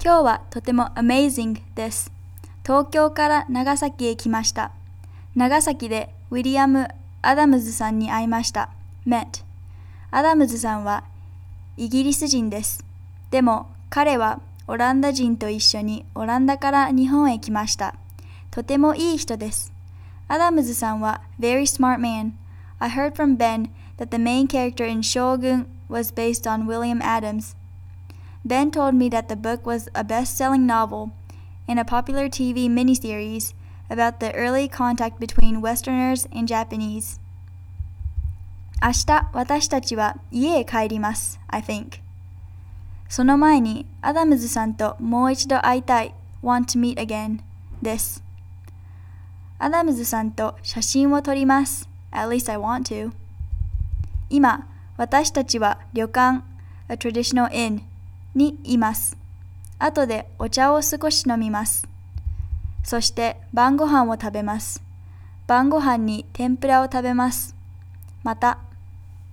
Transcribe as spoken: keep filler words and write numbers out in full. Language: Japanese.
今日はとても amazing です。東京から長崎へ来ました。長崎でウィリアム・アダムズさんに会いました。met。アダムズさんはイギリス人です。でも彼はオランダ人と一緒にオランダから日本へ来ました。とてもいい人です。アダムズさんは very smart man。I heard from Ben that the main character in Shogun was based on William Adams.Ben told me that the book was a best-selling novel and a popular T V miniseries about the early contact between Westerners and Japanese. 明日、私たちは家へ帰ります、I think. その前に、アダムズさんともう一度会いたい、want to meet again です。アダムズさんと写真を撮ります、at least I want to. 今、私たちは旅館、a traditional innにいます。後でお茶を少し飲みます。そして晩ご飯を食べます。晩ご飯に天ぷらを食べます。また。